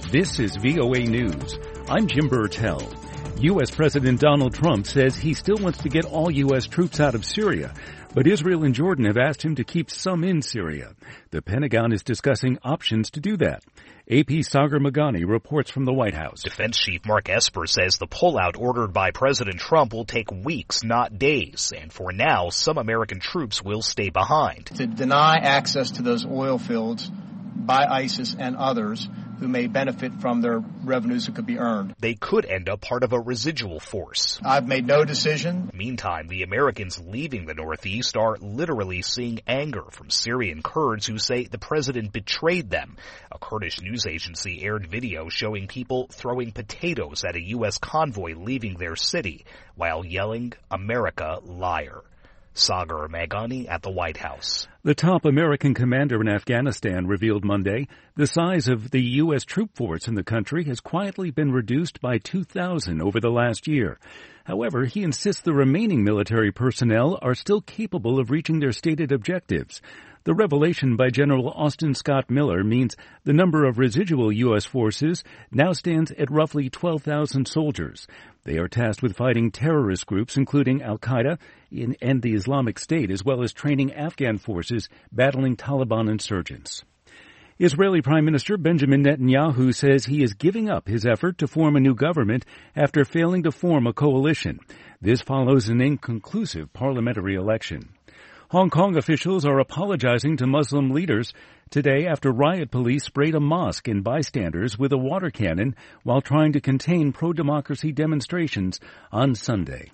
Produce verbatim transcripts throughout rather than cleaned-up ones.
This is V O A News. I'm Jim Burtell. U S. President Donald Trump says he still wants to get all U S troops out of Syria, but Israel and Jordan have asked him to keep some in Syria. The Pentagon is discussing options to do that. A P's Sagar Meghani reports from the White House. Defense Chief Mark Esper says the pullout ordered by President Trump will take weeks, not days. And for now, some American troops will stay behind. To deny access to those oil fields by ISIS and others who may benefit from their revenues that could be earned. They could end up part of a residual force. I've made no decision. Meantime, the Americans leaving the Northeast are literally seeing anger from Syrian Kurds who say the president betrayed them. A Kurdish news agency aired video showing people throwing potatoes at a U S convoy leaving their city while yelling, "America, liar." Sagar Meghani at the White House. The top American commander in Afghanistan revealed Monday the size of the U S troop force in the country has quietly been reduced by two thousand over the last year. However, he insists the remaining military personnel are still capable of reaching their stated objectives. The revelation by General Austin Scott Miller means the number of residual U S forces now stands at roughly twelve thousand soldiers. They are tasked with fighting terrorist groups, including Al-Qaeda and the Islamic State, as well as training Afghan forces battling Taliban insurgents. Israeli Prime Minister Benjamin Netanyahu says he is giving up his effort to form a new government after failing to form a coalition. This follows an inconclusive parliamentary election. Hong Kong officials are apologizing to Muslim leaders today after riot police sprayed a mosque and bystanders with a water cannon while trying to contain pro-democracy demonstrations on Sunday.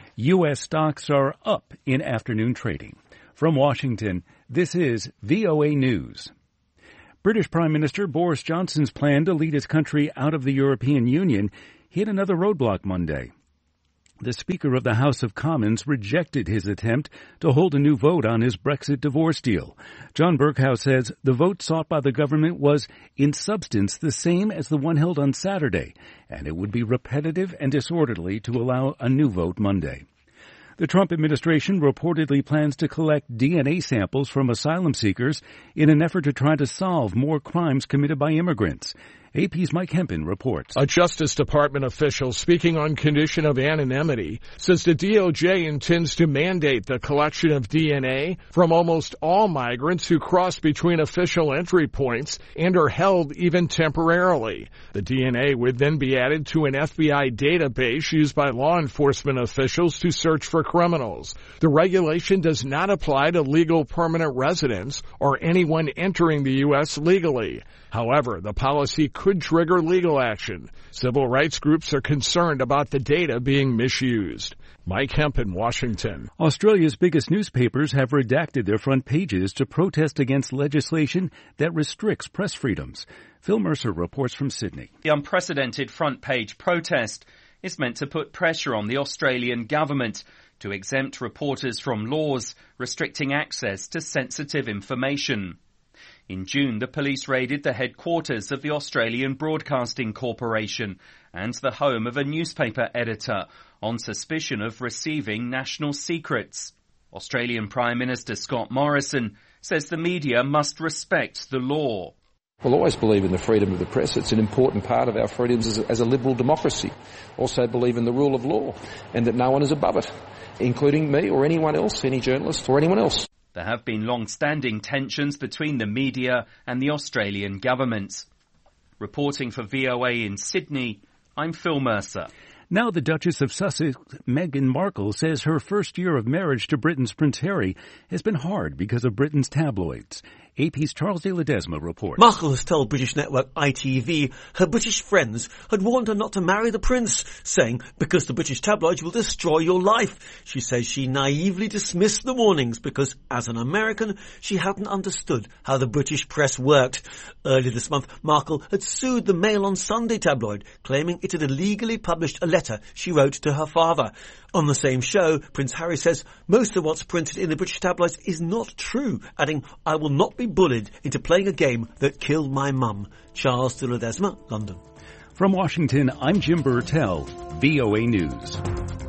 U S stocks are up in afternoon trading. From Washington, this is V O A News. British Prime Minister Boris Johnson's plan to lead his country out of the European Union hit another roadblock Monday. The Speaker of the House of Commons rejected his attempt to hold a new vote on his Brexit divorce deal. John Bercow says the vote sought by the government was, in substance, the same as the one held on Saturday, and it would be repetitive and disorderly to allow a new vote Monday. The Trump administration reportedly plans to collect D N A samples from asylum seekers in an effort to try to solve more crimes committed by immigrants. A P's Mike Hempen reports. A Justice Department official speaking on condition of anonymity says the D O J intends to mandate the collection of D N A from almost all migrants who cross between official entry points and are held even temporarily. The D N A would then be added to an F B I database used by law enforcement officials to search for criminals. The regulation does not apply to legal permanent residents or anyone entering the U S legally. However, the policy could trigger legal action. Civil rights groups are concerned about the data being misused. Mike Hemp in Washington. Australia's biggest newspapers have redacted their front pages to protest against legislation that restricts press freedoms. Phil Mercer reports from Sydney. The unprecedented front page protest is meant to put pressure on the Australian government to exempt reporters from laws restricting access to sensitive information. In June, the police raided the headquarters of the Australian Broadcasting Corporation and the home of a newspaper editor on suspicion of receiving national secrets. Australian Prime Minister Scott Morrison says the media must respect the law. We'll always believe in the freedom of the press. It's an important part of our freedoms as a, as a liberal democracy. Also believe in the rule of law and that no one is above it, including me or anyone else, any journalist or anyone else. There have been long-standing tensions between the media and the Australian government. Reporting for V O A in Sydney, I'm Phil Mercer. Now the Duchess of Sussex, Meghan Markle, says her first year of marriage to Britain's Prince Harry has been hard because of Britain's tabloids. A P's Charles de Ledesma reports. Markle has told British network I T V her British friends had warned her not to marry the prince, saying, because the British tabloids will destroy your life. She says she naively dismissed the warnings because, as an American, she hadn't understood how the British press worked. Earlier this month, Markle had sued the Mail on Sunday tabloid, claiming it had illegally published a letter she wrote to her father. On the same show, Prince Harry says most of what's printed in the British tabloids is not true, adding, I will not be bullied into playing a game that killed my mum. Charles de Ledesma, London. From Washington, I'm Jim Burtell, V O A News.